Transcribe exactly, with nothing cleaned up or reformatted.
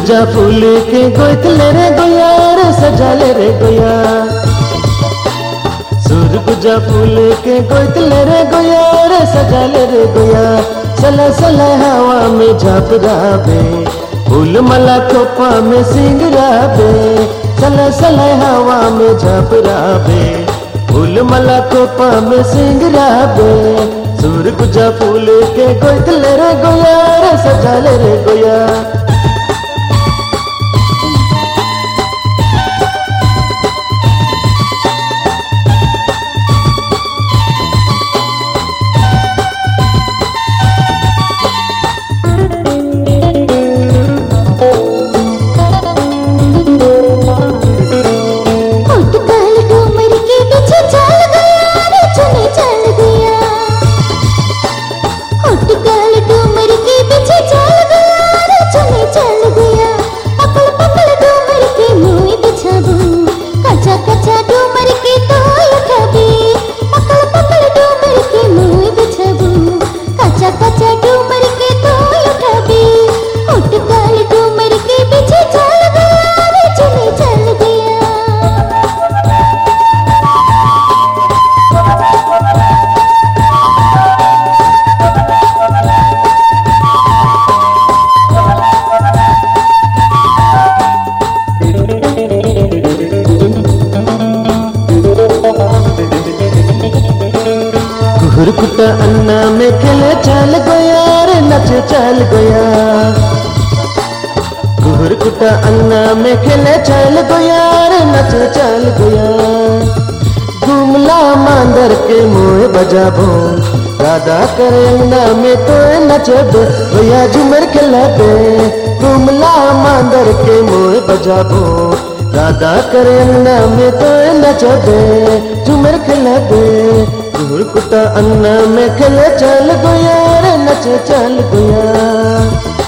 गुजा फूल के गोइतले रे गोया रे सजा ले रे गोया। सूर गुजा फूल के गोइतले रे गोया रे सजा ले रे गोया। सला सला हवा में झापराबे फूल मला खोपा में सिंगराबे। सला सला हवा में झापराबे फूल मला खोपा में सिंगराबे। सूर गुजा फूल के गोइतले रे गोया रे सजा ले रे गोया। घुरकुटा अन्ना में खेले चल गया रे नच चल गया। घुरकुटा अन्ना में खेले चल गया रे नच चल गया। घूमला मांदर के मुँह बजाबो राधा करे अन्ना में तो नचबे भैया झूमर खेलबे। घूमला मांदर के मुँह बजाबो राधा करे अन्ना में तो नचबे झूमर खेलबे। घुरकुटा अन्ना में खेले चल गया रे नच चल गया।